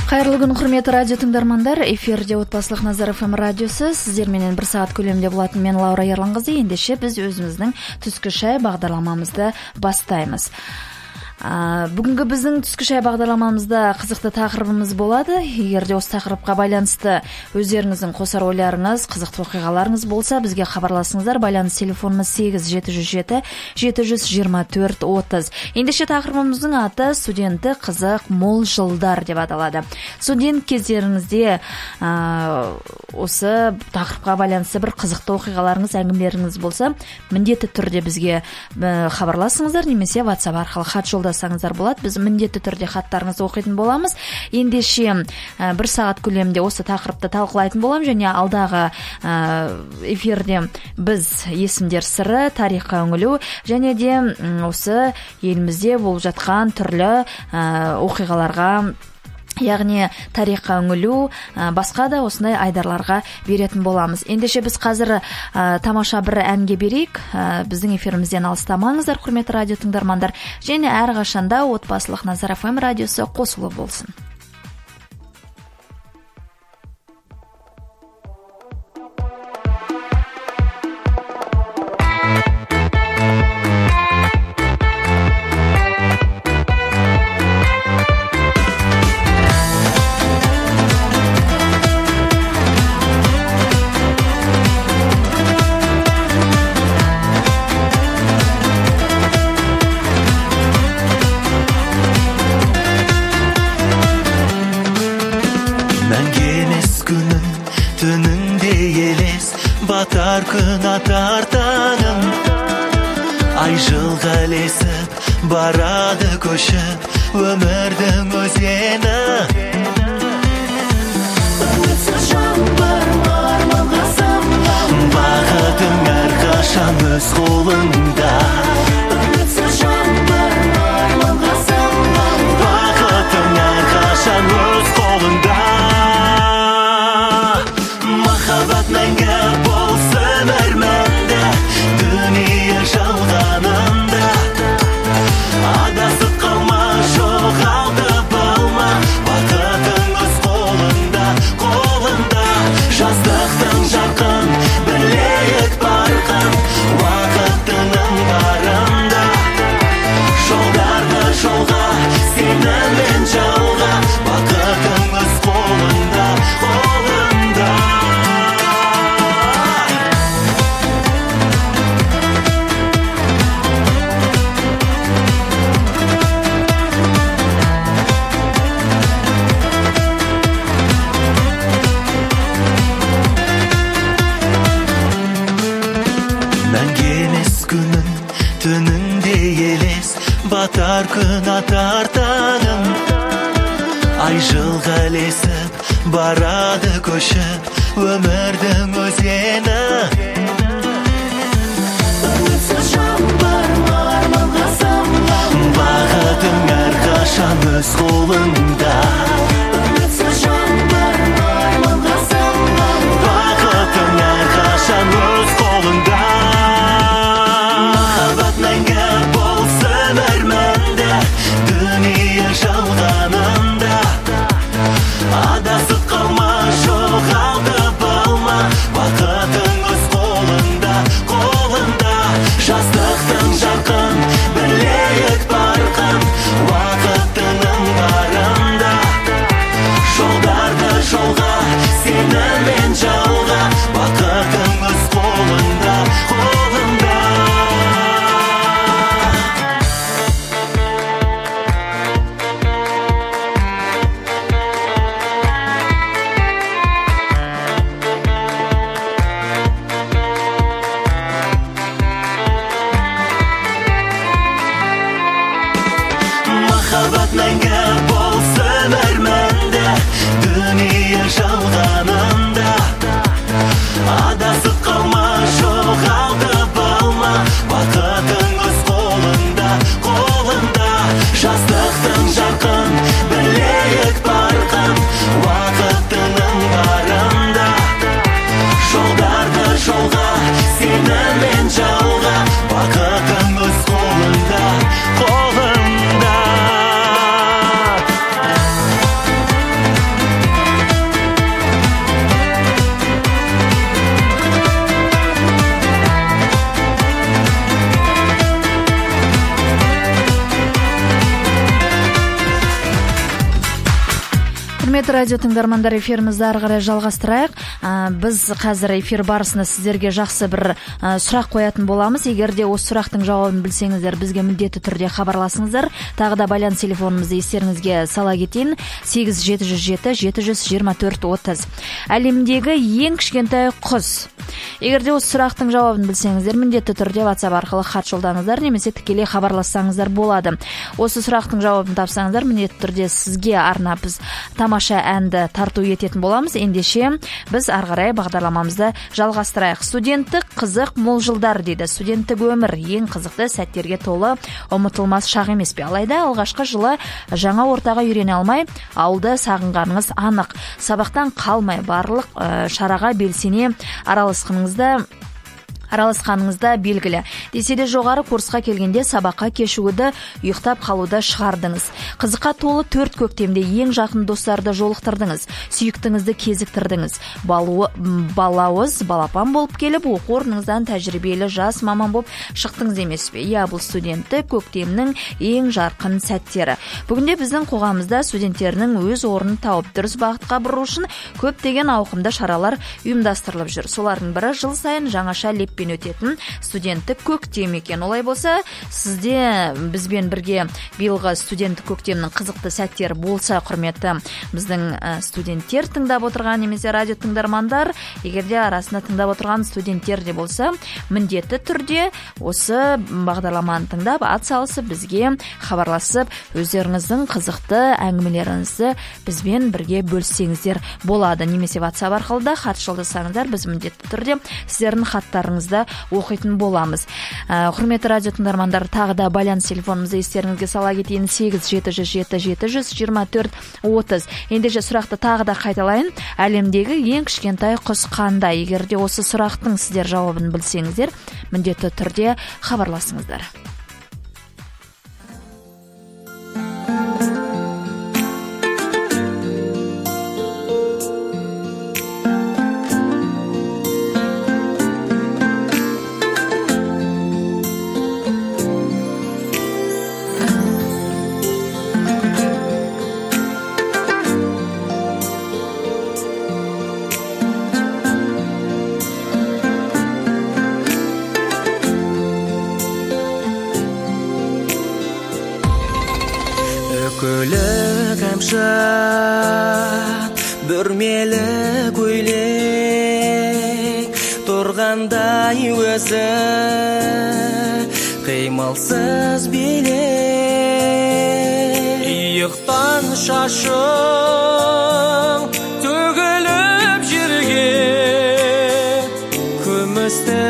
Кайырлы күн, құрметті радио тыңдармандар. Эфирде Отбасылық Назар ФМ радиосы. Сіздер менен 1 саат көлемінде болатын мен Лаура Ерланқызы. Ендеше біз өзіміздің түскі шай бағдарламамызды бастаймыз. Бүгінгі біздің түскі шай бағдарламамызда қызықты тақырыбымыз болады. Егерде осы тақырыпқа байланысты өздеріңіздің қосар ойларыңыз, қызықты оқиғаларыңыз болса, бізге хабарласыңыздар. Байланыс телефонымыз 8-707-724-30. Ендеше тақырыбымыздың аты студенті қызық мол жылдар деп аталады. Студент кездеріңізде осы тақырыпқа байланысты бір қызықты оқиғаларыңыз, әңгімелеріңіз болса, міндетті түрде бізге хабарласыңыздар, немесе WhatsApp арқылы хат жолдасаңыздар болады. Біз міндетті түрде хаттарыңызды оқитын боламыз. Ендеше 1 сағат көлемінде осы тақырыпты талқылайтын болам, және алдағы эфирде біз есімдер сыры, тарихқа үңілу, және де осы елімізде болып жатқан түрлі оқиғаларға, яғни тарихқа үңілу, басқа да осындай айдарларға беретін боламыз. Ендеше біз қазір тамаша бір әнге берейік. Біздің эфирімізден алыстамаңыздар, құрметті радио тыңдармандар, және әрқашанда Отбасылық Назар ФМ радиосы қосулы болсын. Батар күн атар таңым, ай жылға ілесіп, барады көшіп өмірдің өзені. Үмітсіз жаңбыр арманға самғап, бақытың әрқашан өз қолыңда. Үмітсіз жаңбыр арманға самғап, бақытың әрқашан өз қолыңда. Махаббат мәңгі болсын әрмәнді, дүние жалғанында. Адасып қалма, жоғалтып алма, бақытың өз қолында, қолында. Жастықтың жарқын, білейік барқын, уақытының барында. Жолдарды жолға, сенімен жалға, бақытың өз қолында, қолында. Батар күн атар таңым, ай жылға ілесіп, барады көшіп өмірдің өзені. Үмітсіз жаңбыр арманға самғап, бақытың әрқашан өз қолыңда. Үмітсіз жаңбыр арманға самғап, бақытың әрқашан өз қолыңда. Махаббат мәңгі болсын әрмәнді, дүние жалғанында. Адасып қалма, жоғалтып алма, бақытың өз қолында, қолында. Жастықтың жарқын, білейік барқын, уақытының барында. Жолдарды жолға, сенімен жалға, бақытың өз қолында, қолында. Махаббат мәңгі болсын әрмәнді, дүние жалғанында. Адасып қалма, жоғалтып алма, бақытың өз қолында, қолында. Жастықтың жарқын, білейік барқын, уақытының барында. Жолдарды жолға, сенімен жалға, бақытың өз қолында, қолында. Құрметті радио тыңдармандар, эфирімізді ары қарай жалғастырайық. Біз қазір эфир барысында сіздерге жақсы бір сұрақ қоятын боламыз. Егер де осы сұрақтың жауабын білсеңіздер, бізге міндетті түрде хабарласыңыздар. Тағы да байланыс телефонымызды естеріңізге сала кетейін: 8707-724-30. Әлемдегі ең кішкентай құс. Егер де осы сұрақтың жауабын білсеңіздер, міндетті түрде WhatsApp арқылы хат жолдаңыздар, немесе тікелей хабарлассаңыздар болады. Осы сұрақтың жауабын тапсаңыздар, міндетті түрде сізге арнап біз тамаша әнді тарту ететін боламыз. Ендеше біз ары қарай бағдарламамызды жалғастырайық. Студенттік қызық мол жылдар дейді. Студенттік өмір ең қызықты сәттерге толы, ұмытылмас шақ емес пе? Алайда алғашқы жылы жаңа ортаға үйрене алмай, ауылды сағынғаныңыз анық. Сабақтан қалмай, барлық шараға белсене араласқаныңызда белгілі. Десе де жоғары курсқа келгенде сабаққа кешігуді, ұйықтап қалуды шығардыңыз. Қызыққа толы 4 көктемде ең жақын достарды жолықтырдыңыз. Сүйіктіңізді кезіктірдіңіз. Балапан болып келіп, оқу орныңыздан тәжірибелі жас маман болып шықтыңыз емес пе? Бұл студенттік көктемнің ең жарқын сәттері. Бүгінде біздің қоғамымызда студенттерінің өз орнын тауып дұрыс бағытқа бұру үшін көптеген ауқымды шаралар ұйымдастырылып жүр. Солардың бірі жыл сайын жаңаша леппен өтетін студенттік көктем екен. Олай болса, сізде бізбен бірге биылғы студенттік көктемнің қызықты сәттері болса, құрметті біздің студенттер тыңдап отырған, немесе радио тыңдармандар, егерде арасында тыңдап отырған студенттер де болса, міндетті түрде осы бағдарламаны тыңдап, атсалысып бізге хабарласып, өздеріңіздің қызықты әңгімелеріңізді бізбен бірге бөліссеңіздер болады. Немесе WhatsApp арқылы да хат жолдасаңыздар, біз міндетті түрде сіздердің хаттарыңызды оқитын боламыз. Құрметті радио тыңдармандар, тағы да байланыс телефонымызды естеріңізге сала кетейін: 8707-724-30. Ендеше сұрақты тағы да қайталайын: әлемдегі ең кішкентай құс қандай? Егер де осы сұрақтың сіздер жауабын білсеңіздер, міндетті түрде хабарласыңыздар. Көлік әмшат, бүрмелі көйлек, тұрғандай өзі қимылсыз билек. Иықтан шашың төгіліп жерге, күмісті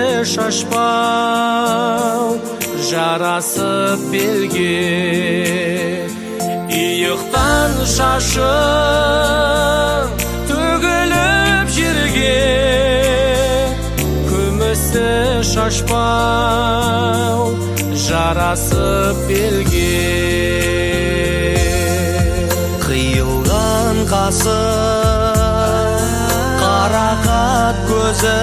шашпау жарасып белге. Иықтан шашың төгіліп жерге, күмісті шашпау жарасып белге. Қиылған қасы, қарақат көзі,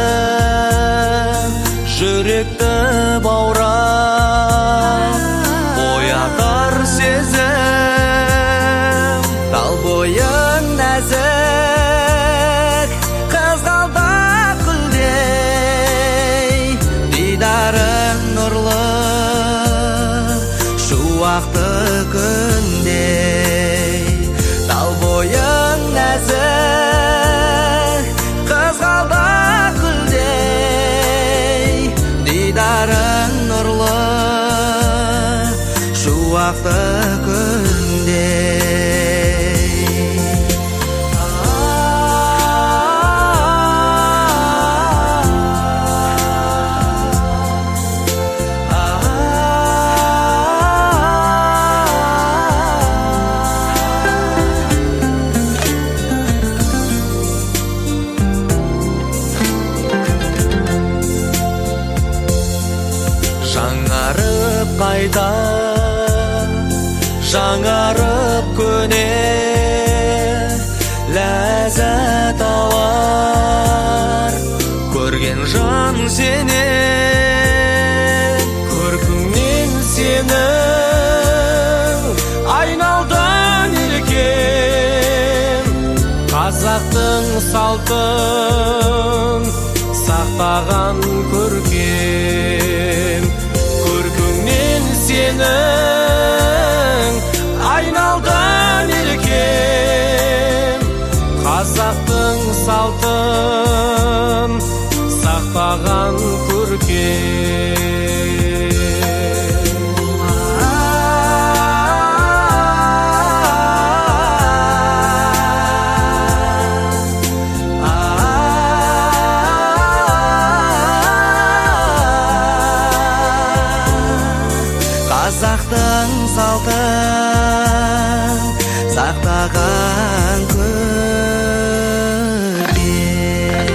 жүректі баурап оятар сезім. Тал бойың нәзік, қызғалдақ гүлдей, дидарың нұрлы, шуақты күндей. Тал бойың нәзік, қызғалдақ гүлдей, дидарың нұрлы, шуақты күндей. Жаңарып қайта, жаңарып көне, ләззат алар көрген жан сені. Көркіңнен сенің айналдан еркем, салтын сақтаған көркем, көркіңнен сенің айналған еркем. Қазақтың салтын сақтаған көркем. Қазақтың салтын сақтаған көркем.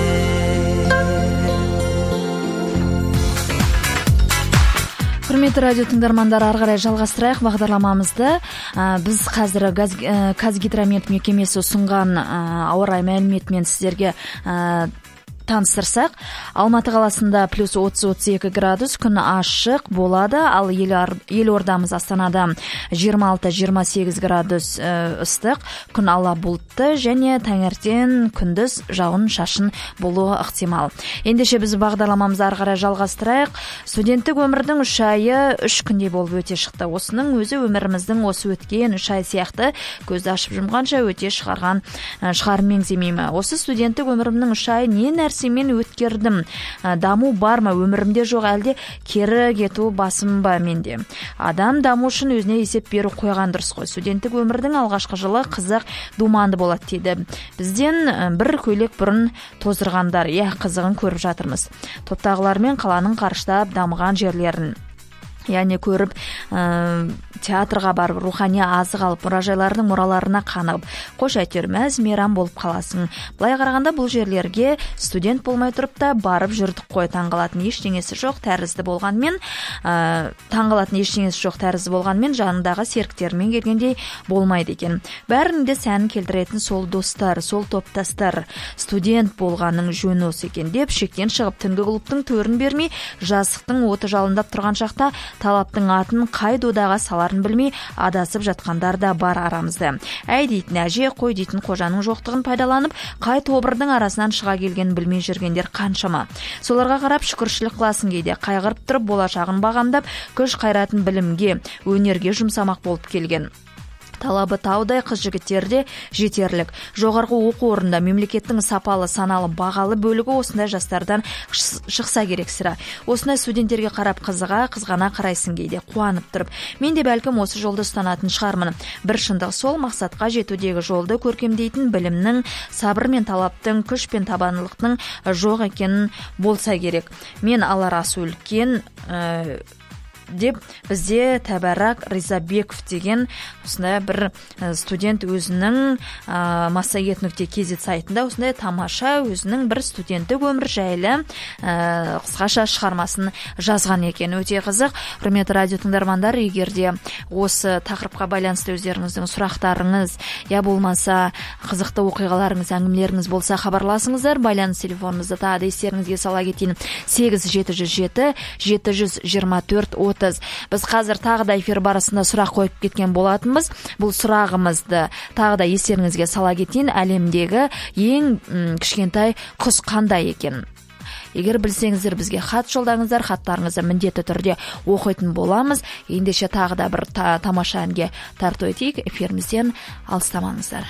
Құрметті радио тыңдармандар, ары қарай жалғастырайық бағдарламамызды. Біз қазір Қазгидромет мекемесі ұсынған ауа райы мәліметімен сіздерге таныстырсақ, Алматы қаласында плюс 30-32 градус, күн ашық болады, ал елордамыз Астанада 26-28 градус ыстық, күн ала бұлтты және таңертең күндіз жауын шашын болуы ықтимал. Ендеше біз бағдарламамызды ары қарай жалғастырайық. Студенттік өмірдің 3 айы 3 күндей болып өте шықты. Осының өзі өміріміздің осы өткен 3 ай сияқты көзді ашып жұмғанша өте шығарым меңземеймі. Осы студенттік өмірімнің 3 айы не нәрсемен өткердім? Даму бар ма өмірімде, жоқ әлде кері кету басым ба менде? Адам даму үшін өзіне есеп беру қойған дұрыс қой. Студенттік өмірдің алғашқы жылы қызық, думанды болады дейді. Бізден бір көйлек бұрын тоздырғандар, қызығын көріп жатырмыз. Топтағылармен қаланың қарыштап дамыған жерлерін, яғни көріп, театрға барып, рухани азық алып, мұражайлардың мұраларына қанығып, қош әйтеуір мәз-мейрам болып қаласың. Былай қарағанда бұл жерлерге студент болмай тұрып та барып жүрдік қой. Таңғалатын ештеңесі жоқ тәрізді болғанмен, жанындағы серіктермен келгендей болмайды екен. Бәрінің де сәнін келтіретін сол достар, сол топтастар. Студент болғанның жөні осы екен деп шектен шығып, түнгі клубтың төрін бермей, жазықтың оты жалындап тұрған шақта талаптың атын қай додаға саларын білмей адасып жатқандар да бар арамызда. Әй дейтін әже, қой дейтін қожаның жоқтығын пайдаланып, қай тобырдың арасынан шыға келгенін білмей жүргендер қаншама. Соларға қарап шүкіршілік қыласын кейде, қайғырып тұрып болашағын бағамдап, күш қайратын білімге, өнерге жұмсамақ болып келген. Талабы таудай қыз жігіттерде жетерлік. Жоғарғы оқу орнында мемлекеттің сапалы, саналы, бағалы бөлігі осындай жастардан шықса керек сірә. Осындай студенттерге қарап қызғана қарайсын кейде, қуанып тұрып. Мен де бәлкім осы жолды ұстанатын шығармын. Бір шындық сол, мақсатқа жетудегі жолды көркемдейтін білімнің, сабыр мен талаптың, күш пен табандылықтың жоқ екенін болса керек. Мен Аларасы үлкен деп бізде Тәбәрак Ризабеков деген осындай бір студент өзінің massagет.kz сайтында осындай тамаша өзінің бір студенттік өмір жайлы қысқаша шығармасын жазған екен. Өте қызық. Құрметті радио тыңдармандар, егер де осы тақырыпқа байланысты өздеріңіздің сұрақтарыңыз, я болмаса қызықты оқиғаларыңыз, әңгімелеріңіз болса хабарласыңыздар. Байланыс телефонымызды тағы да естеріңізге сала кетейін: 8707 724 30. Біз қазір тағы да эфир барысында сұрақ қойып кеткен болатынбыз. Бұл сұрағымызды тағы да естеріңізге сала кетейін: әлемдегі ең кішкентай құс қандай екен? Егер білсеңіздер, бізге хат жолдаңыздар, хаттарыңызды міндетті түрде оқитын боламыз. Ендеше тағы да бір тамаша әнге тарту етейік. Эфирімізден алыстамаңыздар.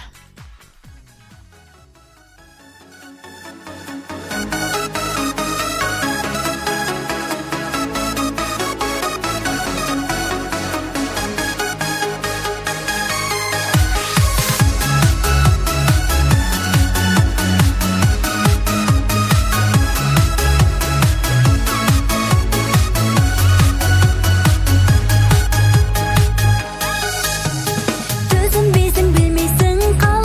Төзінбейсің, білмейсің,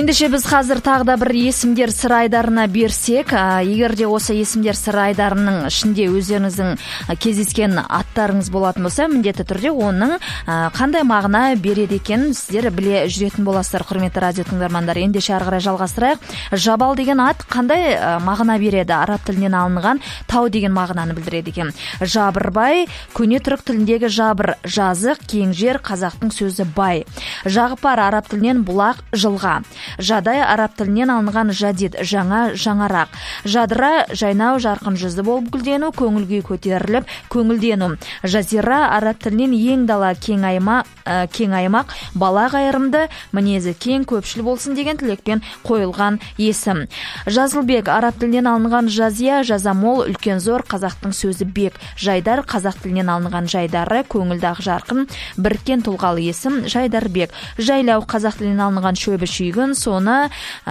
Ендеше біз қазір тағы да бір есімдер сыр айдарына берсек, егер де осы есімдер сыр айдарының ішінде өздеріңіздің кездескен аттарыңыз болатын болса, міндетті түрде оның қандай мағына береді екенін сіздер біле жүретін боласыздар, құрметті радио тыңдармандар. Ендеше ары қарай жалғастырайық. Жабал деген ат қандай мағына береді? Араб тілінен алынған тау деген мағынаны білдіреді екен. Жабырбай, көне түрік тіліндегі жабыр, жазық, кең жер, қазақтың сөзі бай. Жағыпар, араб тілінен бұлақ, жылға. Жадай, араб тілінен алынған жадид, жаңа, жаңарақ. Жадыра, жайнау, жарқын жүзді болып гүлдену, көңілге көтеріліп, көңілдену. Жазира, араб тілінен ең дала, кең аймақ, бала қайырымды, мінезі кең, көпшіл болсын деген тілекпен қойылған есім. Жазылбек, араб тілінен алынған жазия, жазамол, үлкен зор, қазақтың сөзі бек. Жайдар, қазақ тілінен алынған жайдары, көңілді жарқын, біріккен тұлғалы есім, жайдарбек. Жайлау, қазақ тілінен алынған шөбі шүйгін, соны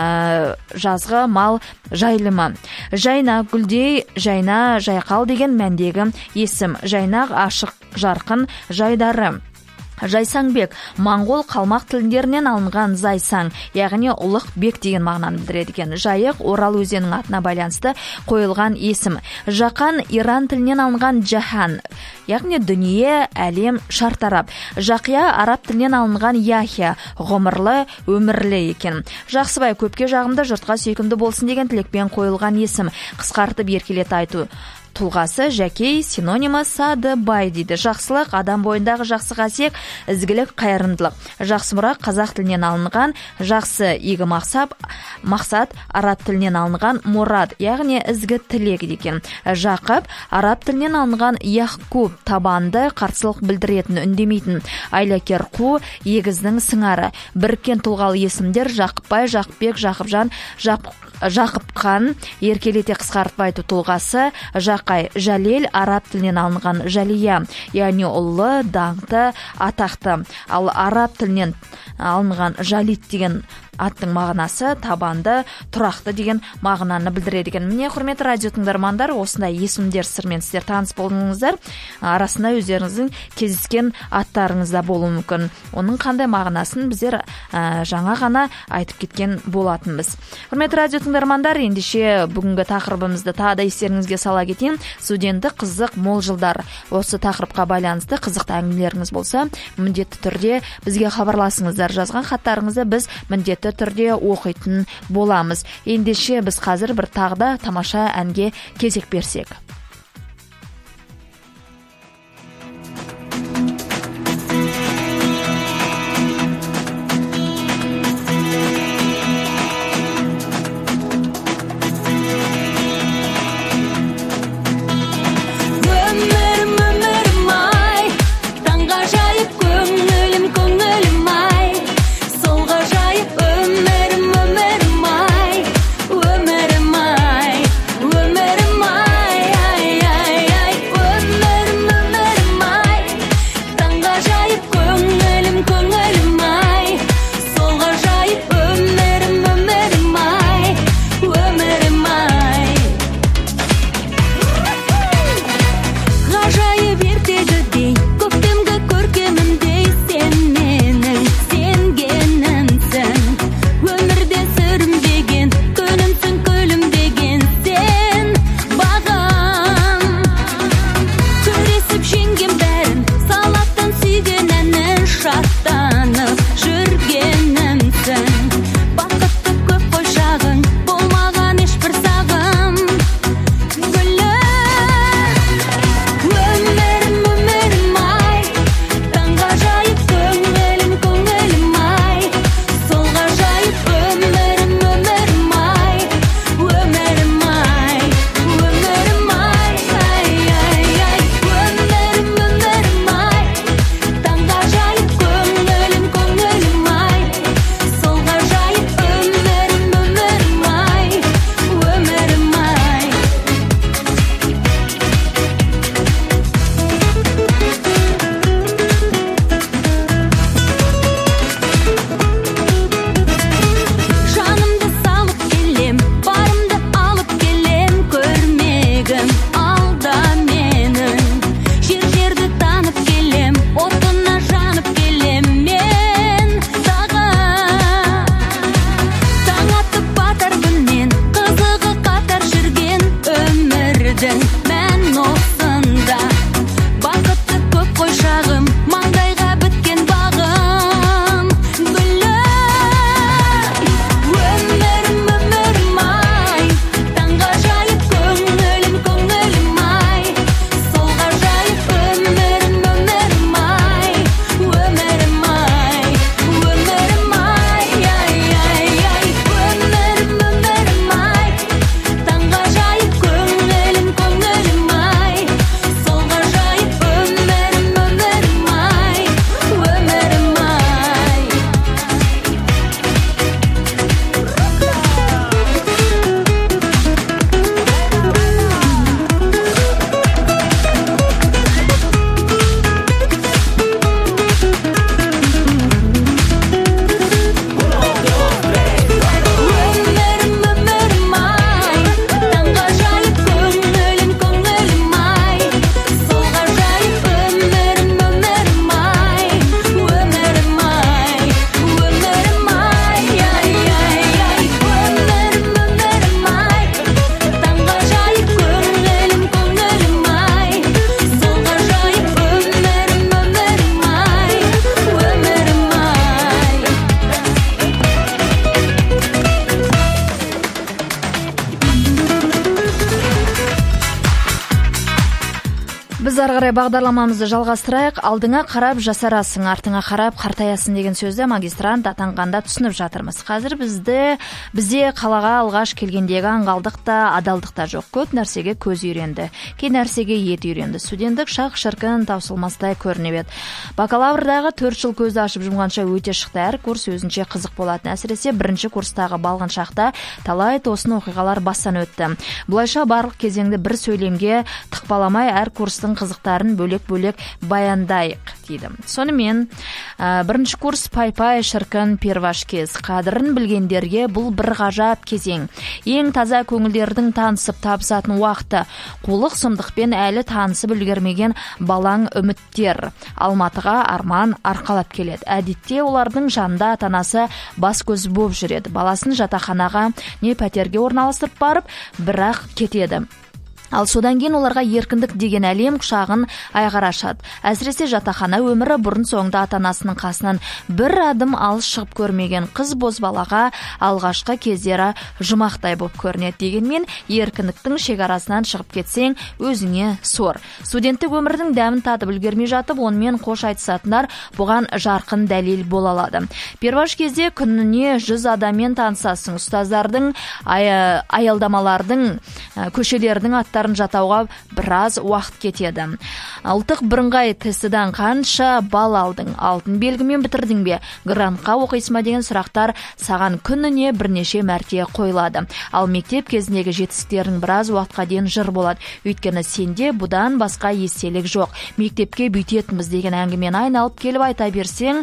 жазғы мал жайлымы. Жайна, гүлдей, жайна, жайқал деген мәндегі есім. Жайнақ, ашық, жарқын, жайдары. Жайсаңбек, моңғол қалмақ тілдерінен алынған зайсаң, яғни ұлық бек деген мағынаны білдіреді екен. Жайық, Орал өзенінің атына байланысты қойылған есім. Жақан, Иран тілінен алынған жахан, яғни дүние, әлем, шартарап. Жақия, араб тілінен алынған яхия, ғұмырлы, өмірлі екен. Жақсыбай, көпке жағымды, жұртқа сүйкімді болсын деген тілекпен қойылған есім. Қысқартып еркелет айту тұлғасы, жәкей, синонимі сады, бай дейді. Жақсылық, адам бойындағы жақсы қасиет, ізгілік, қайырымдылық. Жақсымұрақ, қазақ тілінен алынған, жақсы, игі мақсат, араб тілінен алынған мұрат, яғни ізгі тілек екен. Жақып, араб тілінен алынған яхкуб, табанды, қарсылық білдіретін, үндемейтін. Айлакер, қу, егіздің сыңары. Біріккен тұлғалы есімдер: Жақыпбай, Жақыпбек, Жақыпжан, Жақыпқан, еркелете қысқартып айту тұлғасы. Жақай, Жалел, араб тілінен алынған жалия, яғни ұлы, даңқты, атақты. Ал араб тілінен алынған жалит деген аттың мағынасы табанды, тұрақты деген мағынаны білдіреді екен. Міне, құрметті радио тыңдармандар, осындай есімдер сырмен сіздер таныс болдыңыздар. Арасында өздеріңіздің кездескен аттарыңыз да болуы мүмкін. Оның қандай мағынасын біздер жаңа ғана айтып кеткен болатынбыз. Құрметті радио тыңдармандар, ендеше бүгінгі тақырыбымызды тағы да естеріңізге сала кетейін. Студенттік қызық мол жылдар. Осы тақырыпқа байланысты қызықты әңгімелеріңіз болса, міндетті түрде бізге хабарласыңыздар. Жазған хаттарыңызды біз міндетті түрде оқитын боламыз. Ендеше біз қазір бір тағы да тамаша әнге кезек берсек. Өмірім ай, бердің мән осында. Бақытты көп қой шағым, маңдайға біткен бағым. Өмірім ай, таңға жайып көңілім ай. Сол ғажайып өмірім ай, өмірім ай, ай. Өмірім ай, таңға жайып көңілім ай. Сол ғажайып өмірім ай, өмірім ай. Өмірім ай, таңға жайып көңілім ай. Сол ғажайып өмірім ай, өмірім ай, ай. Өмірім ай, таңға жайып көңілім ай. Сол ғажайып өмірім ай, өмірім ай. Біз ары қарай бағдарламамызды жалғастырайық. Алдыңа қарап жасарасың, артыңа қарап қартаясың деген сөзді магистрант атанғанда түсініп жатырмыз. Қазір бізде қалаға алғаш келгендегі аңғалдық та, адалдық та жоқ. Көп нәрсеге көз үйренді, кей нәрсеге ет үйренді. Студенттік шақ шіркін таусылмастай көрініп еді. Бакалаврдағы 4 жыл көзді ашып жұмғанша өте шықты. Әр курс өзінше қызық болатын. Әсіресе бірінші курстағы балғын шақта талай тосын оқиғалар бастан өтті. Бұлайша барлық кезеңді бір сөйлемге тықпаламай әр курстың қызықтарын бөлек-бөлек баяндайық дейді. Сонымен, бірінші курс пай-пай шіркін перваш кез. Қадірін білгендерге бұл бір ғажап кезең. Ең таза көңілдердің танысып табысатын уақыты. Қулық сұмдықпен әлі танысып үлгермеген балаң үміттер. Алматыға арман арқалап келеді. Әдетте олардың жанында ата-анасы бас көз боп жүреді. Баласын жатақханаға не пәтерге орналастырып барып, бірақ кетеді. Ал содан кейін оларға еркіндік деген әлем құшағын айқара ашады. Әсіресе жатақхана өмірі бұрын соңды ата-анасының қасынан бір адым алыс шығып көрмеген қыз бозбалаға алғашқы кездері жұмақтай болып көрінеді. Дегенмен еркіндіктің шекарасынан шығып кетсең, өзіңе сор. Студенттік өмірдің дәмін татып үлгермей жатып, онымен қош айтысатындар бұған жарқын дәлел бола алады. Перваш кезде күніне 100 адаммен танысасың. Ұстаздардың, аялдамалардың, көшелердің аттарын жатауға біраз уақыт кетеді. Ұлттық бірыңғай тестіден қанша балл алдың? Алтын белгімен бітірдің бе? Грантқа оқисың ба деген сұрақтар саған күніне бірнеше мәрте қойылады. Ал мектеп кезіндегі жетістіктерің біраз уақытқа дейін жыр болады. Өйткені сенде бұдан басқа естелік жоқ. Мектепке бүйтетінбіз деген әңгімені айналып келіп айта берсең,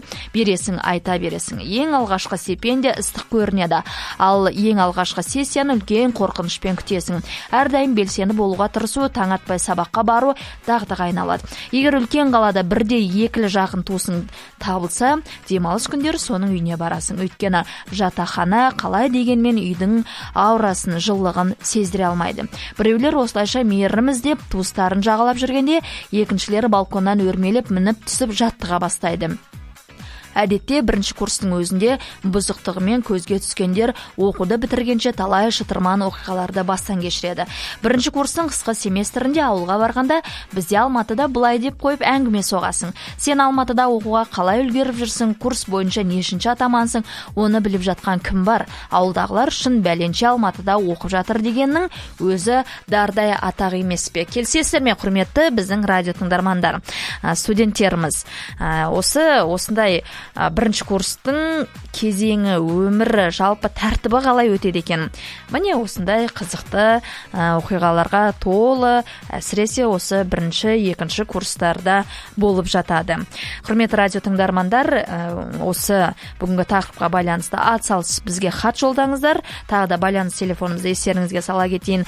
айта бересің. Ең алғашқы стипендия ыстық көрінеді. Ал ең алғашқы сессияны үлкен қорқынышпен күтесің. Әрдайым белсенді болуға тырысу, таң атпай сабаққа бару дағдыға айналады. Егер үлкен қалада бірде екілі жақын туысың табылса, демалыс күндері соның үйіне барасың. Өйткені жатақхана қалай дегенмен үйдің аурасын, жылылығын сездіре алмайды. Біреулер осылайша мейірім іздеп туыстарын жағалап жүргенде, екіншілері балконнан өрмелеп мініп түсіп жаттыға бастайды. Әдетте бірінші курстың өзінде бұзықтығымен көзге түскендер оқуды бітіргенше талай шытырман оқиғаларды бастан кешіреді. Бірінші курстың қысқы семестрінде ауылға барғанда, бізде Алматыда былай деп қойып әңгіме соғасың. Сен Алматыда оқуға қалай үлгеріп жүрсің, курс бойынша нешінші атамансың, оны біліп жатқан кім бар? Ауылдағылар шын бәленше Алматыда оқып жатыр дегеннің өзі дардай атақ емес пе? Келсесіздер ме, құрметті біздің радио тыңдармандар, студенттеріміз? Осындай бірінші курстың кезеңі, өмірі, жалпы тәртібі қалай өтеді екен? Міне осындай қызықты оқиғаларға толы, әсіресе осы бірінші, екінші курстарда болып жатады. Құрметті радио тыңдармандар, осы бүгінгі тақырыпқа байланысты атсалысып бізге хат жолдаңыздар. Тағы да байланыс телефонымызды естеріңізге сала кетейін: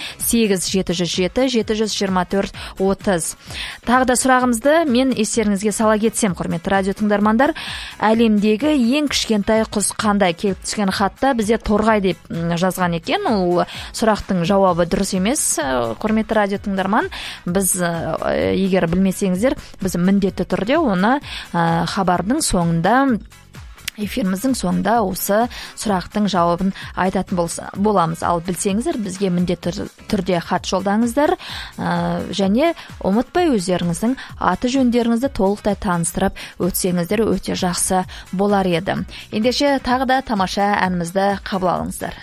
8-707-724-30. Тағы да сұрағымызды мен естеріңізге сала кетсем, құрметті радио тыңдармандар, әлемдегі ең кішкентай құс қандай? Келіп түскен хатта бізде торғай деп жазған екен. Ол сұрақтың жауабы дұрыс емес, құрметті радио тыңдарман. Біз егер білмесеңіздер, біз міндетті түрде оны хабардың соңында, эфиріміздің соңында осы сұрақтың жауабын айтатын боламыз. Ал білсеңіздер, бізге міндетті түрде хат жолдаңыздар, және ұмытпай өздеріңіздің аты жөндеріңізді толықтай таныстырып өтсеңіздер өте жақсы болар еді. Ендеше тағы да тамаша әнімізді қабыл алыңыздар.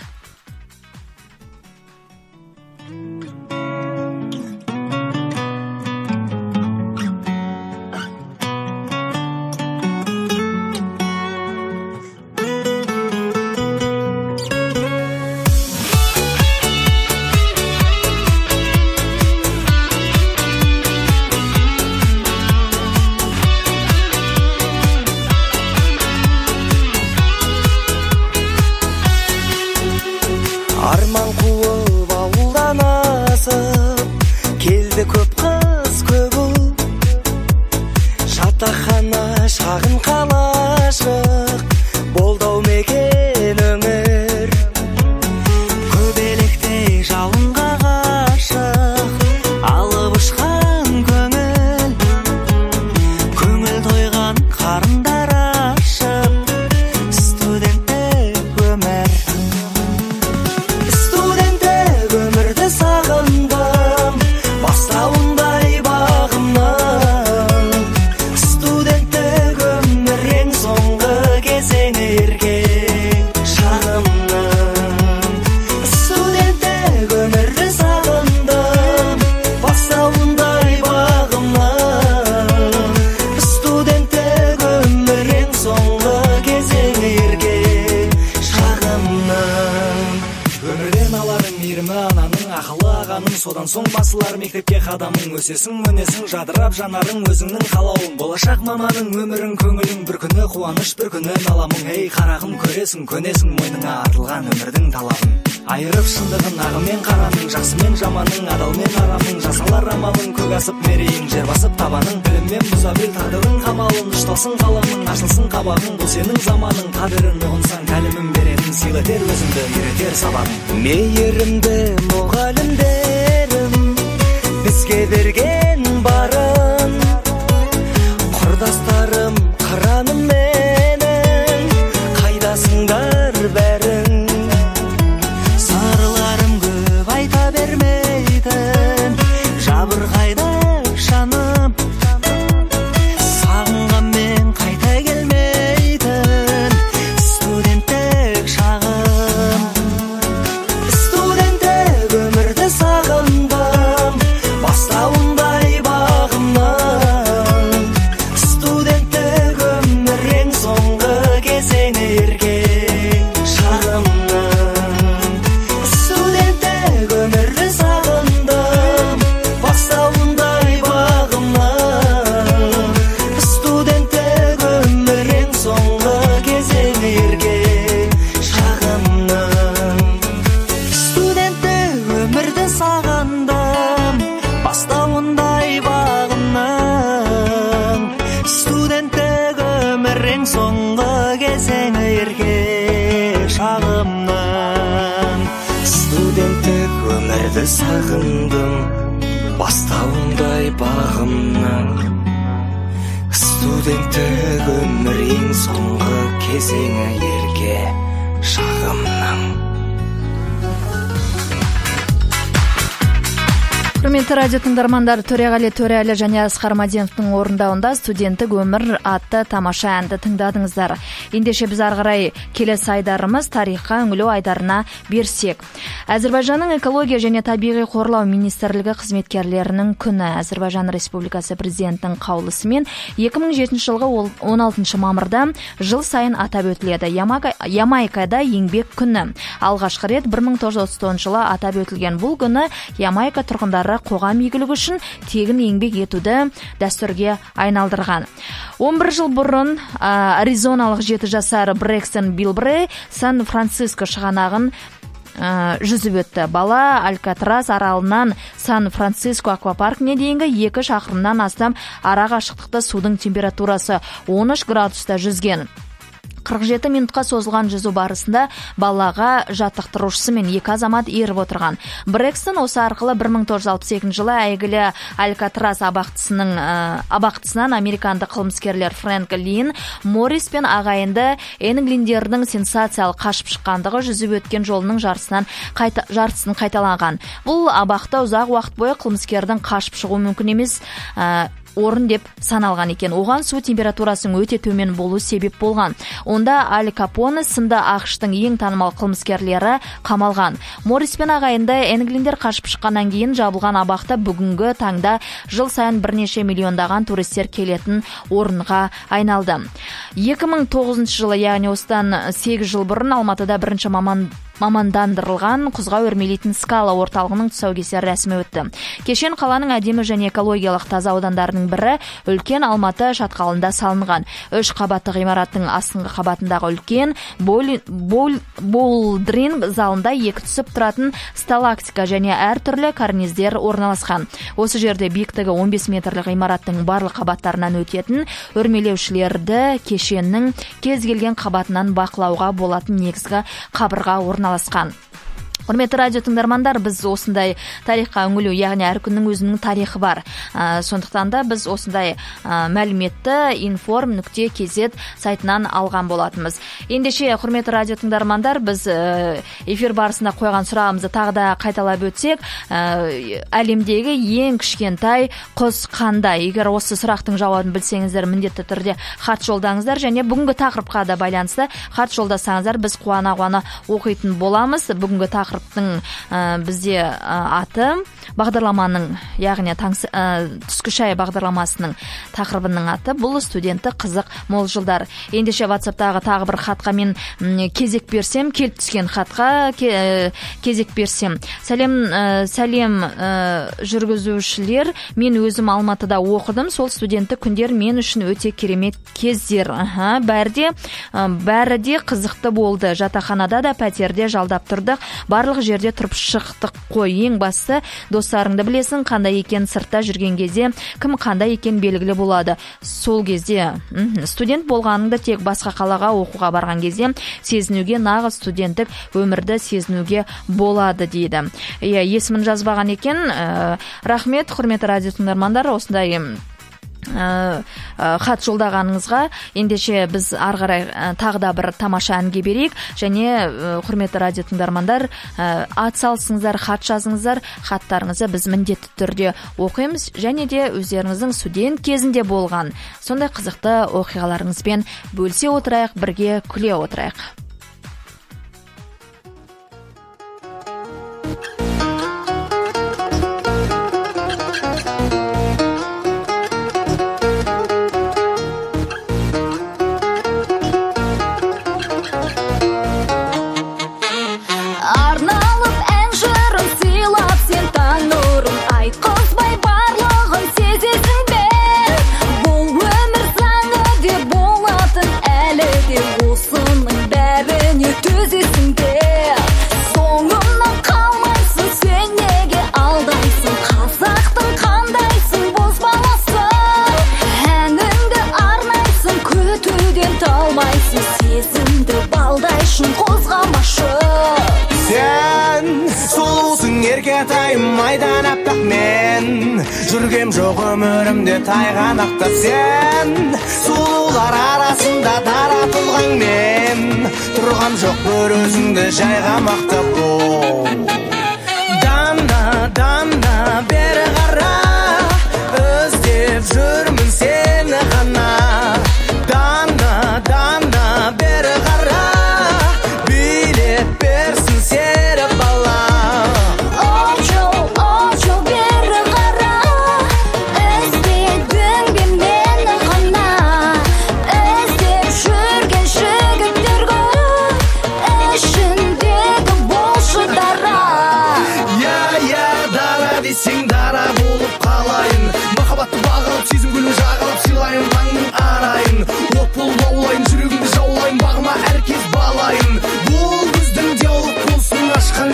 Арман қуып ауылдан асып, келді көп қыз көп ұл. Жатақхана шағын қалашық, болдау мекен өмір. Көбелектей жалынға ғашық, алып ұшқан көңіл. Көңіл тойған қарындар ашып, студенттік өмір. Өмірді сағындым, бастауындай бағымнан. Студенттік өмір ең соңғы кезеңі ерген шағымнан. Студенттік өмірді сағындым, бастауындай бағымнан. Студенттік өмір ең соңғы кезеңі ерген шағымнан. Өмірден аларың мейірімі ананың, ақылы ағаның, содан соң басылар мектепке қадамың. Өсесің, өнесің, жадырап жанарың, өзіңнің қалауың. Болашақ маманың өмірің, көңілің, бір күні қуаныш, бір күні наламың. Ей қарағым, көресің, көнесің, мойныңа артылған өмірдің талабын. Айырып шындығын ағы мен қараның, жақсы мен жаманың, адал мен арамың. Жасалар амалың, көк асып мерейің, жер басып табаның. Білім мен бұза біл тағдырдың қамалын, ұшталсын қаламың, ашылсын қабағың. Бұл сенің заманың, қадірін ұғынсаң тәлімін беретін, сыйлатер өзіңді, үйретер сабағың. Мейірімді мұғалімдерім бізге берген барын, құрдастарым қыраным менің, қайдасыңдар бәрің. Сырларым көп айта бермейтін, жабырқайды жаным, сағынғанмен қайта келмейтін студенттік шағым. Студенттік өмірді сағындым, бастауындай бағымнан. Студенттік өмір ең соңғы кезеңі ерген шағымнан. Студенттік өмірді сағындым, бастауындай бағымнан. Студенттік өмір ең соңғы кезеңі ерген шағымнан. Студенттік өмірді сағындым, бастауындай бағымнан. Студенттік өмір ең соңғы кезеңі ерген шағымнан. Студенттік өмірді сағындым, бастауындай бағымнан. Студенттік өмір ең соңғы кезеңі ерген шағымнан. Құрметті радио тыңдармандар, Төреғали Төреәлі және Асқар Маденовтың орындауында студенттік өмір атты тамаша әнді тыңдадыңыздар. Ендеше біз ары қарай келесі айдарымыз тарихқа үңілу айдарына берсек. Әзербайжанның экология және табиғи қорлау министрлігі қызметкерлерінің күні Әзербайжан Республикасы президентінің қаулысымен 2007 жылғы 16 мамырда жыл сайын атап өтіледі. Ямайкада еңбек күні. Алғашқы рет 1939 жылы атап өтілген бұл күні Ямайка тұрғындары қоғам игілігі үшін тегін еңбек етуді дәстүрге айналдырған. 11 жыл бұрын аризоналық 7 жасар Брэкстон Билбрей Сан-Франциско шығанағын жүзіп өтті. Бала Алькатрас аралынан Сан-Франциско аквапаркіне дейінгі 2 шақырымнан астам ара қашықтықты судың температурасы 13 градуста жүзген. 47 минутқа созылған жүзу барысында балаға жаттықтырушысы мен 2 азамат еріп отырған. Брекстон осы арқылы 1962 жылы әйгілі Алькатрас абақтысынан американдық қылмыскерлер Фрэнк Лин, Моррис пен ағайынды Энглиндердің сенсациялық қашып шыққандығы жүзіп өткен жолының жартысын қайталаған. Бұл абақта ұзақ уақыт бойы қылмыскердің қашып шығу мүмкін емес орын деп саналған екен. Оған су температурасының өте төмен болу себеп болған. Онда Аль Капоне сынды ақштың ең танымал қылмыскерлері қамалған. Моррис пен ағайынды Энглиндер қашып шыққаннан кейін жабылған абақта бүгінгі таңда жыл сайын бірнеше миллиондаған туристер келетін орынға айналды. 2009 жылы, яғни осыдан 8 жыл бұрын Алматыда бірінші мамандандырылған құзға өрмелейтін скала орталығының тұсаукесер рәсімі өтті. Кешен қаланың әдемі және экологиялық таза аудандарының бірі үлкен Алматы шатқалында салынған. 3 қабатты ғимараттың астыңғы қабатындағы үлкен болдринг залында 2 түсіп тұратын сталактика және әртүрлі карниздер орналасқан. Осы жерде биіктігі 15 метрлік ғимараттың барлық қабаттарынан өтетін өрмелеушілерді кешеннің кез келген қабатынан бақылауға болатын негізгі қабырға орналасқан. Құрметті радио тыңдармандар, біз осындай тарихқа үңілу, яғни әр күннің өзінің тарихы бар. Сондықтан да біз осындай мәліметті inform.kz сайтынан алған болатынбыз. Ендеше, құрметті радио тыңдармандар, біз эфир барысында қойған сұрағымызды тағы да қайталап өтсек, әлемдегі ең кішкентай құс қандай? Егер осы сұрақтың жауабын білсеңіздер, міндетті түрде хат жолдаңыздар, және бүгінгі тақырыпқа да байланысты хат жолдасаңыздар, біз қуана-қуана оқитын боламыз. Бүгінгі тақырыптың бізде аты бағдарламаның, яғни түскі шай бағдарламасының тақырыбының аты бұл студенті қызық мол жылдар. Ендеше WhatsApp-тағы тағы бір хатқа мен кезек берсем, келіп түскен хатқа кезек берсем. Сәлем жүргізушілер, мен өзім Алматыда оқыдым, сол студенті күндер мен үшін өте керемет кездер. Бәрі де қызықты болды. Жатақханада да, пәтерде жалдап тұрдық. Барлық жерде тұрып шықтық қой. Ең басты достарыңды білесің, қандай екен сыртта жүрген кезде, кім қандай екен белгілі болады. Сол кезде студент болғаныңды тек басқа қалаға оқуға барған кезде сезінуге, нағыз студенттік өмірді сезінуге болады дейді. Есімін жазбаған екен. Рахмет, құрметті радио тыңдармандар, осындай хат жолдағаныңызға. Ендеше біз ары қарай тағы да бір тамаша әнге берейік, және құрметті радио тыңдармандар, ат салсыңыздар, хат жазыңыздар. Хаттарыңызды біз міндетті түрде оқимыз, және де өздеріңіздің студент кезінде болған сондай қызықты оқиғаларыңызбен бөлісе отырайық, бірге күле отырайық. Майдан аптақ мен жүргем жоқ өмірімде тайғанақта сен сұлулар арасында таратылған мен тұрғам жоқ бір өзіңді жайға мақтап Дана бері қара іздеп жүрмін сені ғана Дана бері қара билет берсін сері бала Сен дара болып қалайын Махаббатты бағалап, сезім гүлін жағалап Сыйлайын таңның арайын От болып аулайын, жүрегімді жаулайын Бағыма әркез балайын Бұл біздің диалог болсын ашқан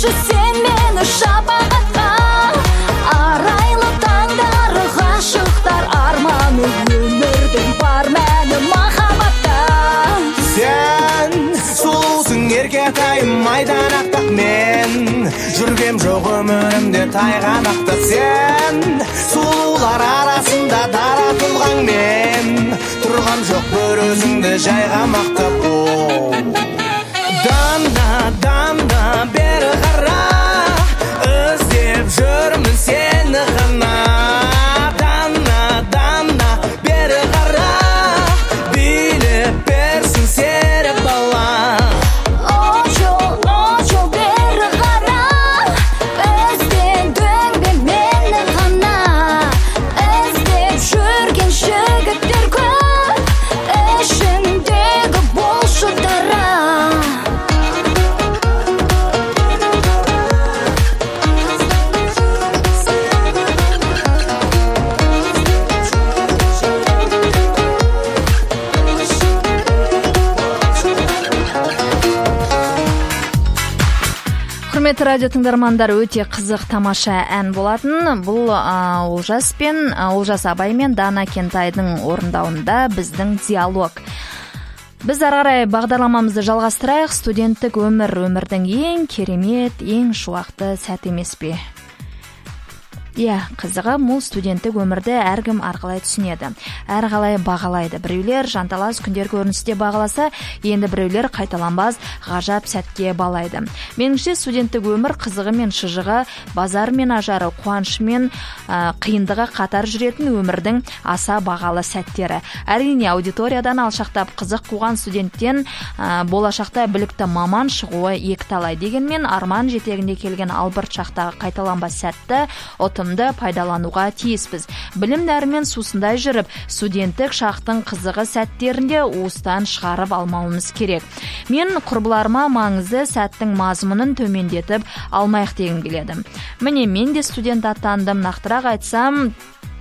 салшы сен мені шапағатқа, арайлы таңдар ғашықтар арманы, өмірдің бар мәні махаббатта. Сен сұлусың еркетайым майдан ақтақ, мен жүргем жоқ өмірімде тайғанақта. Сен сұлулар арасында дара тұлғаң, мен тұрғам жоқ бір өзіңді жайға мақтап. Дамда бері қара, іздеп жүрмін сені ғана. Дамда бері қара, билеп берсін серік бала. Очол бері қара, іздедің бе мені ғана. Іздеп жүрген жігіттер көп, ішіндегі болшы дара. Құрметті радио тыңдармандар, өте қызық тамаша ән болатын. Бұл Олжас Абай мен Дана Кентайдың орындауында біздің диалог. Біз ары қарай бағдарламамызды жалғастырайық. Студенттік өмірдің ең керемет, ең шуақты сәт емес пе? Иә, қызығы мол студенттік өмірді әркім арқылай түсінеді, әрқалай бағалайды. Біреулер жанталас күндер көріністе бағаласа, енді біреулер қайталанбас ғажап сәтке балайды. Меніңше студенттік өмір қызығы мен шыжығы, базар мен ажары, қуанышы мен қиындығы қатар жүретін өмірдің аса бағалы сәттері. Әрине, аудиториядан алшақтап қызық қуған студенттен болашақта білікті маман шығуы екіталай. Дегенмен арман жетегінде келген албырт шақтағы қайталанбас сәтті пайдалануға тиіспіз. Білім нәрімен сусындай жүріп, студенттік шақтың қызығы сәттерінде уыстан шығарып алмауымыз керек. Мен құрбыларыма маңызды сәттің мазмұнын төмендетіп алмайық дегім келеді. Міне, мен де студент аттандым. Нақтырақ айтсам,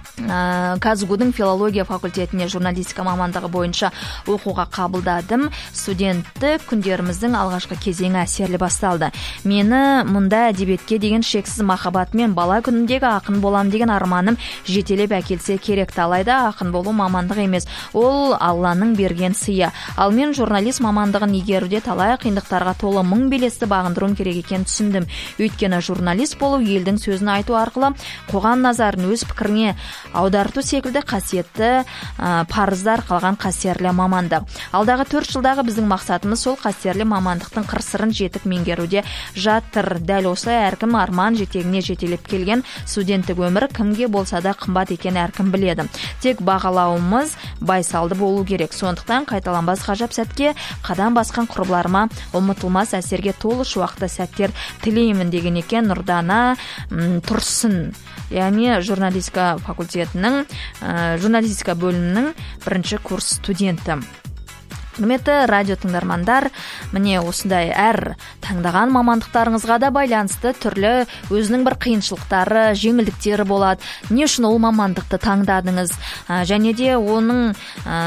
Казгудың филология факультетіне журналистика мамандығы бойынша оқуға қабылдадым. Студенттік күндеріміздің алғашқы кезеңі әсерлі басталды. Мені мұнда әдебиетке деген шексіз махаббатымен бала күніндегі ақын болам деген арманым жетелеп әкелсе керек. Алайда ақын болу мамандық емес, ол Алланың берген сыйы. Ал мен журналист мамандығын игеруде талай қиындықтарға толы мың белесті бағындыруым керек екенін түсіндім. Өйткені журналист болу елдің сөзін айту арқылы қоғам назарын өз пікіріне аударту секілді қасиетті парыздар қалған қастерлі мамандық. Алдағы 4 жылдағы біздің мақсатымыз сол қастерлі мамандықтың қыр-сырын жетік меңгеруде жатыр. Дәл осылай әркім арман жетегіне жетелеп келген студенттік өмір кімге болса да қымбат екенін әркім біледі. Тек бағалауымыз байсалды болу керек. Сондықтан қайталанбас ғажап сәтке қадам басқан құрбыларыма ұмытылмас әсерге толы шуақты сәттер тілеймін деген екен Нұрдана Тұрсын. Яғни журналистика факультетінің, журналистика бөлімінің 1-ші курс студенті. Құрметті радио тыңдармандар, міне осындай әр таңдаған мамандықтарыңызға да байланысты түрлі өзінің бір қиыншылықтары, жеңілдіктері болады. Не үшін ол мамандықты таңдадыңыз? Және де оның,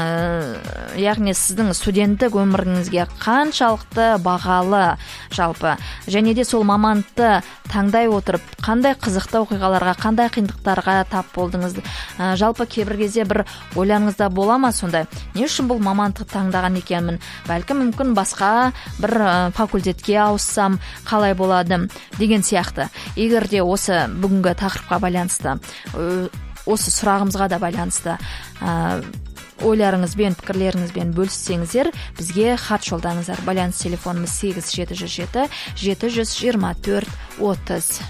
яғни сіздің студенттік өміріңізге қаншалықты бағалы жалпы. Және де сол мамандықты таңдай отырып, қандай қызықты оқиғаларға, қандай қиындықтарға тап болдыңыз? Жалпы кейбір кезде бір ойларыңызда бола ма сондай? Не үшін бұл мамандықты таңдаған екенмін? Бәлкім мүмкін басқа бір факультетке ауыссам қалай болады деген сияқты. Егер де осы бүгінгі тақырыпқа байланысты, осы сұрағымызға да байланысты ойларыңызбен, пікірлеріңізбен бөліссеңіздер, бізге хат жолдаңыздар. Байланыс телефонымыз 8707 724 30.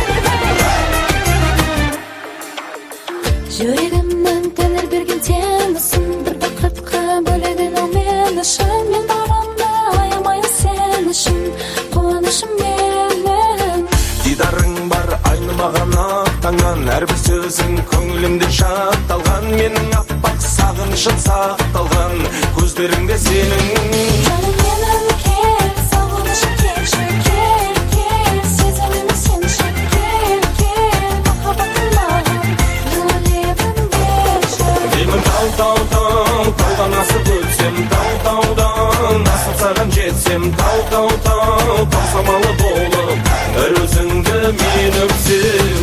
Жүрегімнің тәңір берген сен маған ақтаңнан әрбір сөзің көңілімде жатталған менің аппақ сағынышым сақталған көздеріңде сенің жаным менің кел сағынышым келші кел кел сезіміме сенші кел кел махаббатым маған жылы лебін берші деймін таудан асып өтсем таудан асып саған жетсем тау самалы болып бір өзіңді мен өпсем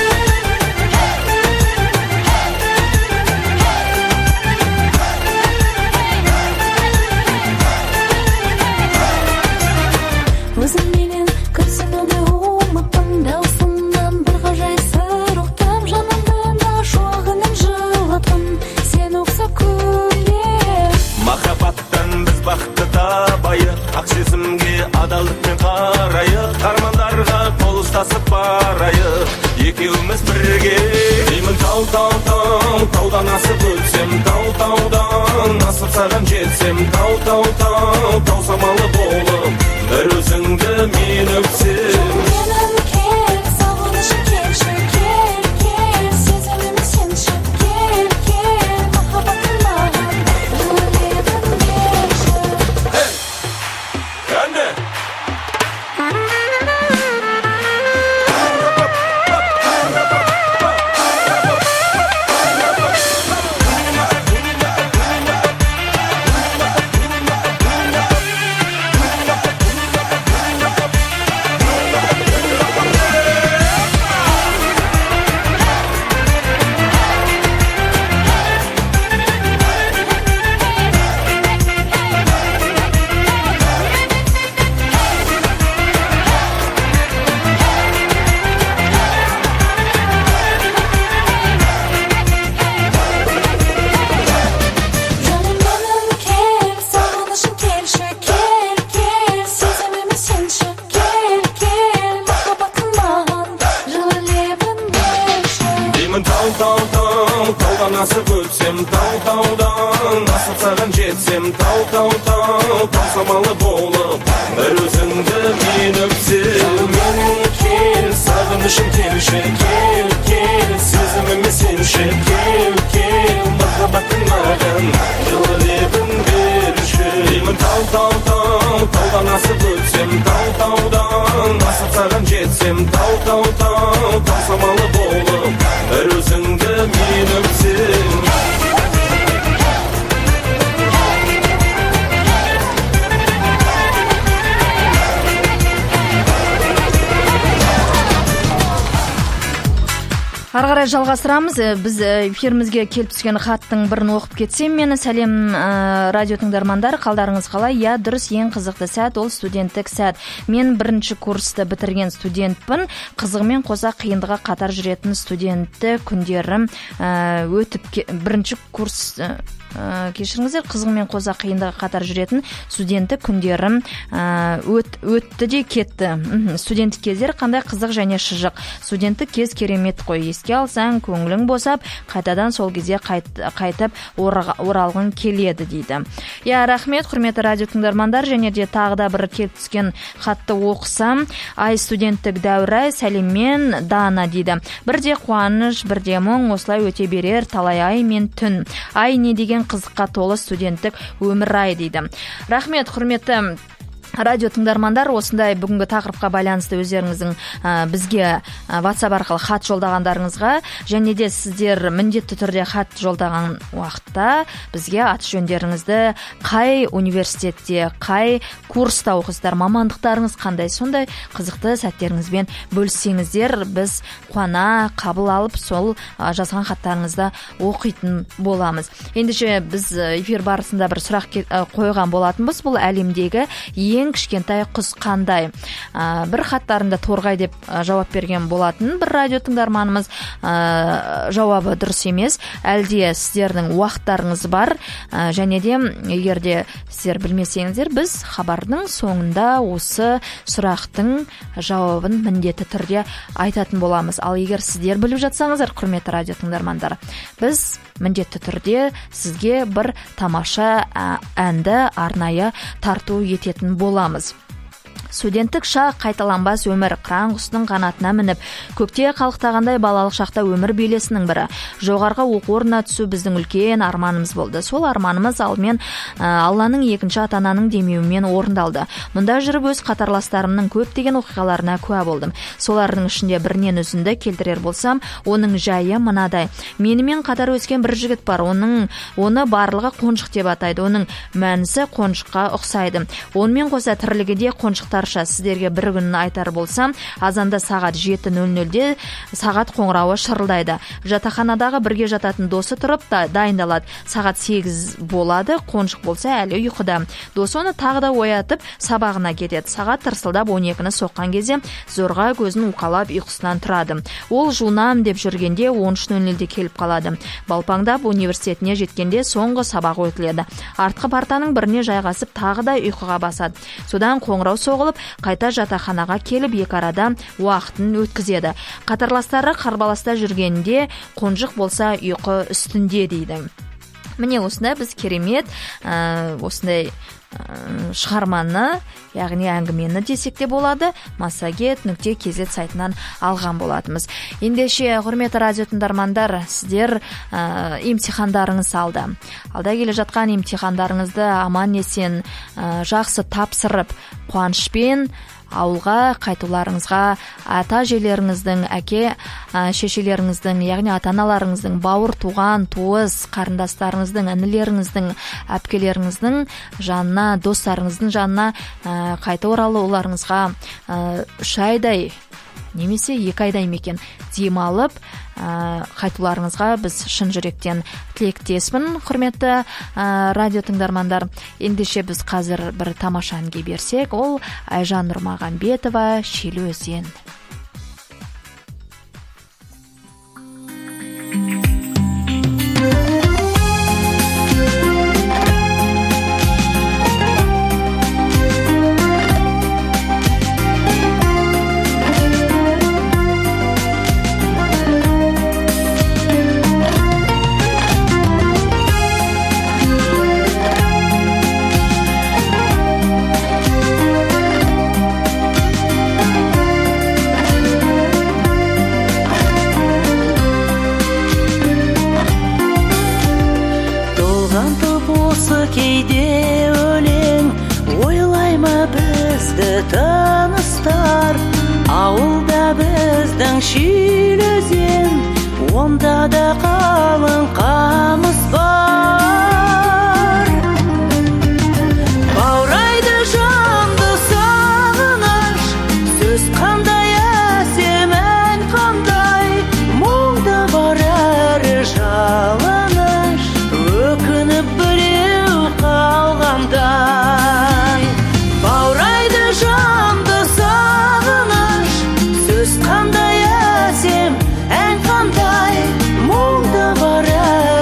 өзіңменен күрсінуді ұмыттым даусыңнан бір ғажайып сыр ұқтым жанымнан да шуағынан жылаттым сен ұқсап күлем махаббаттан біз бақытты табайық ақ сезімге адалдықпен қарайық армандарға қол ұстасып барайық екеуміз бірге деймін таудан асып өтсем таудан асып саған жетсем тау самалы болып бір өзіңді мен өпсем менің кел сағынышым келші кел кел сезіміме сенші кел кел махаббатым маған жылы лебін берші Кәне жаным менің кел сағынышым келші кел кел сезіміме сенші кел кел махаббатым маған жылы лебін берші деймін таудан асып өтсем таудан асып саған жетсем тау самалы болып бір өзіңді мен өпсем менің кел сағынышым келші кел сезіміме сенші кел махаббатым маған жылы лебін берші деймін таудан асып өтсем таудан асып саған жетсем тау самалы болып бір өзіңді мен өпсем Ары қарай жалғастырамыз. Біз эфирімізге келіп түскен хаттың бірін оқып кетсем, мені сәлем радио тыңдармандар, қалдарыңыз қалай? Я дұрыс, ең қызықты сәт ол студенттік сәт. Мен бірінші курсты бітірген студентпін. Қызығымен қоса қиындыға қатар жүретін студентті күндерім өтіп бірінші курс кешіріңіздер, қызығымен қоса қиындыға қатар жүретін студенттік күндерім өтті де кетті. Студенттік кездер қандай қызық және шыжық. Студенттік кез керемет қой. Еске алсаң, көңілің босап, қайтадан сол кезде қайтып оралғың келеді дейді. Я, рахмет, құрметті радио тыңдармандар, және де тағы да бір келіп түскен хатты оқысам. Ай, студенттік дәуір, сәлеммен Дана дейді. Бірде қуаныш, бірде мұң, осылай өте берер талай ай мен түн. Ай, не деген қызыққа толы студенттік өмір ай дейді. Рахмет, құрметті радио тыңдармандар, осындай бүгінгі тақырыпқа байланысты өздеріңіздің бізге WhatsApp арқылы хат жолдағандарыңызға, және де сіздер міндетті түрде хат жолдаған уақытта бізге аты жөндеріңізді, қай университетте, қай курста оқысыздар, мамандықтарыңыз қандай, сондай қызықты сәттеріңізбен бөліссеңіздер, біз қуана қабыл алып сол жазған хаттарыңызды оқитын боламыз. Ендеше біз эфир барысында бір сұрақ қойған болатынбыз. Бұл әлемдегі ең кішкентай құс қандай? Бір хаттарында торғай деп жауап берген болатын бір радио тыңдарманымыз. Жауабы дұрыс емес. Әлде сіздердің уақыттарыңыз бар, және де егер де сіздер білмесеңіздер, біз хабардың соңында осы сұрақтың жауабын міндетті түрде айтатын боламыз. Ал егер сіздер біліп жатсаңыздар, құрметті радио тыңдармандар, біз міндетті түрде сізге бір тамаша әнді арнайы тарту ететін боламыз. Студенттік шақ қайталанбас өмір, қыран құстың қанатына мініп, көкте қалықтағандай балалық шақта өмір белесінің бірі. Жоғарғы оқу орнына түсу біздің үлкен арманымыз болды. Сол арманымыз алдымен Алланың екінші ата-ананың демеуімен орындалды. Мұнда жүріп өз қатарластарымның көптеген оқиғаларына куә болдым. Солардың ішінде бірінен үзінді келтірер болсам, оның жайы мынадай. Менімен қатар өскен бір жігіт бар. Оны барлығы қоншық деп атайды. Оның мәнісі қоншыққа ұқсайды. Онымен қоса тірлігіде қоншықтарша сіздерге бір күнін айтар болсам, азанда сағат 7:00-де сағат қоңырауы шырылдайды. Жатақханадағы бірге жататын досы тұрып дайындалады. Сағат 8 болады, қоншық болса әлі ұйқыда. Досы оны тағы да оятып сабағына кетеді. Сағат тырсылдап 12-ні соққан кезде зорға көзін уқалап ұйқысынан тұрады. Ол жуынам деп жүргенде 13:00-де келіп қалады. Балпаңдап университетіне жеткенде соңғы сабақ өтіледі. Артқы партаның біріне жайғасып тағы да ұйқыға басады. Содан қоңырау соғылып, қайта жатақханаға келіп екі арада уақытын өткізеді. Қатарластары қарбаласта жүргенде қонжық болса ұйқы үстінде дейді. Міне осындай біз керемет осындай шығарманы, яғни әңгімені десек те болады, Massagет.kz сайтынан алған болатымыз. Ендеше, құрметті радио тыңдармандар, сіздер имтихандарыңыз алды. Алда келе жатқан имтихандарыңызды аман-есен жақсы тапсырып, қуанышпен ауылға қайтуларыңызға, ата-әжелеріңіздің, әке-шешелеріңіздің, яғни ата-аналарыңыздың, бауыр туған, туыс, қарындастарыңыздың, інілеріңіздің, әпкелеріңіздің жанына, достарыңыздың жанына қайта оралуларыңызға 3 айдай немесе 2 айдай мекен демалып қайтуларыңызға біз шын жүректен тілектеспін, құрметті радио тыңдармандар. Ендеше біз қазір бір тамаша әнге берсек, ол Айжан Нұрмағанбетова «Шилі өзен». Кейде өлең ойлайма бізді таныстар, ауылда біздің Шилі өзен, онда да қалың қамыс бар. Баурайды жанды сағыныш, сөз қандай әсем, ән қандай, мұңда бар әрі жалыныш, өкініп қалғандай. Баурайды жанды сағыныш, сөз қандай әсем, ән қандай, мұңда бар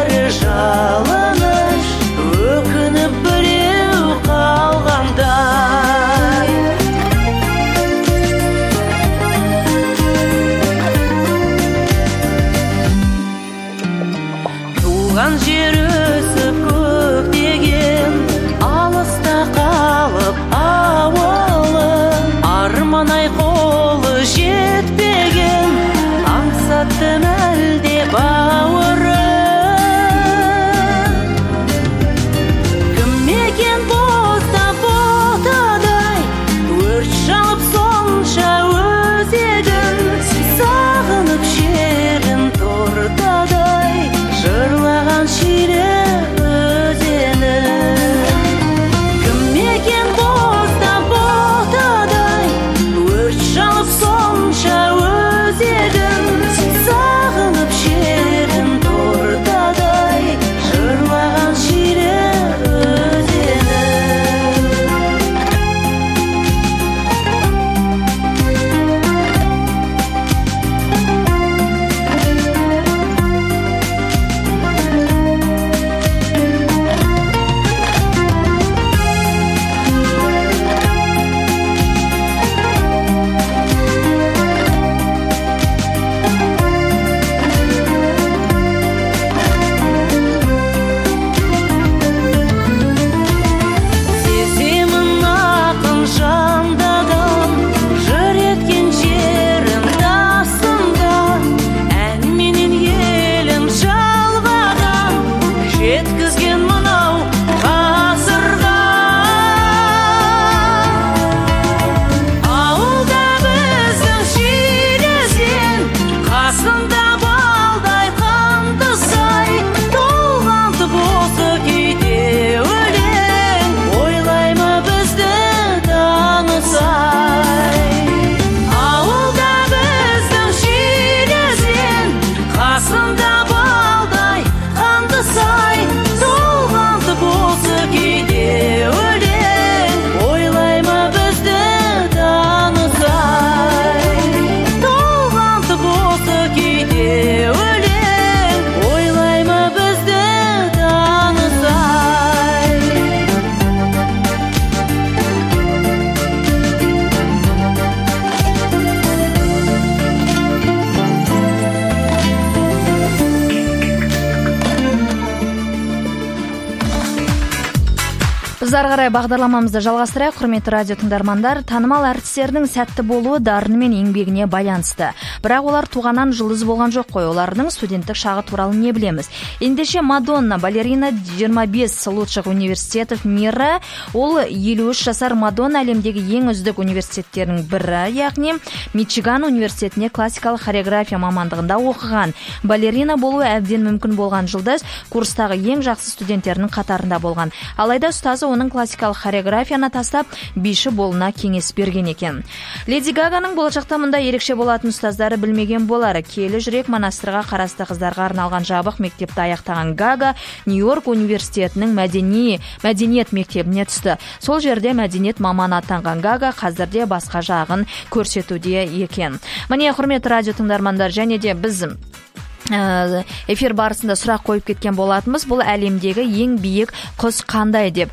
Ары қарай бағдарламамызды жалғастырайық. Құрметті радио тыңдармандар, танымал әртістердің сәтті болуы дарыны мен еңбегіне байланысты. Бірақ олар туғаннан жұлдыз болған жоқ қой. Олардың студенттік шағы туралы не білеміз? Ендеше Мадонна, балерина 25 лучших университетов мира. Ол 53 жасар Мадонна әлемдегі ең үздік университеттердің бірі, яғни Мичиган университетіне классикалық хореография мамандығында оқыған. Балерина болу әбден мүмкін болған жұлдыз курстағы ең жақсы студенттерінің қатарында болған. Алайда ұстазы оның классикалық хореографияны тастап, биші болуына кеңес берген екен. Леди Гаганың болашақта мұнда ерекше болатын ұстаздары білмеген болар. Киелі жүрек монастырға қарасты қыздарға арналған жабық мектепті аяқтаған Гага Нью-Йорк университетінің мәдениет мектебіне түсті. Сол жерде мәдениет маманы атанған Гага қазірде басқа жағын көрсетуде екен. Міне, құрметті радио тыңдармандар, және де біз эфир барысында сұрақ қойып кеткен болатынбыз. Бұл әлемдегі ең биік құс қандай деп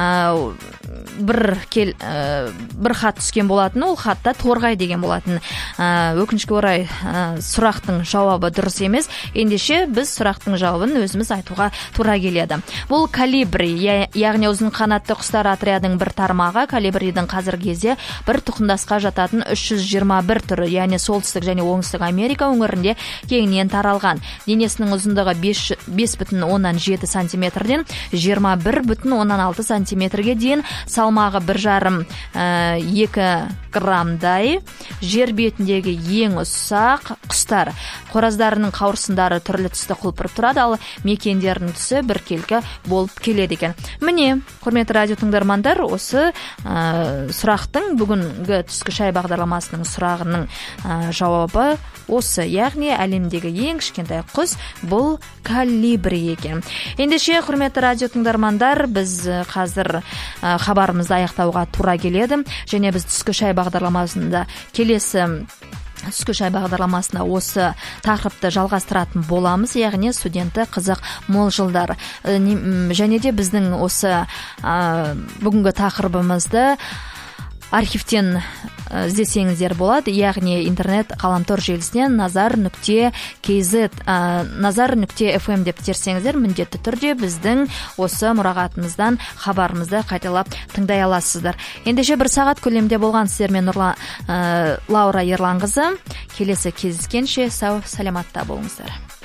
бір хат түскен болатын. Ол хатта торғай деген болатын. Өкінішке орай сұрақтың жауабы дұрыс емес. Ендеше біз сұрақтың жауабын өзіміз айтуға тура келеді. Бұл калибри, яғни ұзын қанатты құстар отрядының бір тармағы. Калибридің қазіргі кезде бір тұқымдасқа жататын 321 түрі, яғни солтүстік және оңтүстік Америка өңірінде кеңінен таралған. Денесінің ұзындығы 5,7 сантиметрден 21,6 сантиметрге дейін, салмағы 1,5-2 граммдай. Жер бетіндегі ең ұсақ құстар. Қораздарының қауырсындары түрлі түсті құлпырып тұрады, ал мекендерінің түсі біркелкі болып келеді екен. Міне, құрметті радио тыңдармандар, осы сұрақтың, бүгінгі түскі шай бағдарламасының сұрағының жауабы осы, яғни әлемдегі ең кішкентай құс бұл калибри екен. Ендеше, құрметті радио тыңдармандар, біз қазір хабарымызды аяқтауға тура келеді, және біз түскі шай бағдарламасында түскі шай бағдарламасында осы тақырыпты жалғастыратын боламыз, яғни студенті қызық мол жылдар. Және де біздің осы бүгінгі тақырыбымызды архивтен іздесеңіздер болады, яғни интернет ғаламтор желісінен nazar.fm деп терсеңіздер, міндетті түрде біздің осы мұрағатымыздан хабарымызды қайталап тыңдай аласыздар. Ендеше бір сағат көлемде болған сіздермен Лаура Ерланқызы. Келесі кездескенше сау саламатта болыңыздар.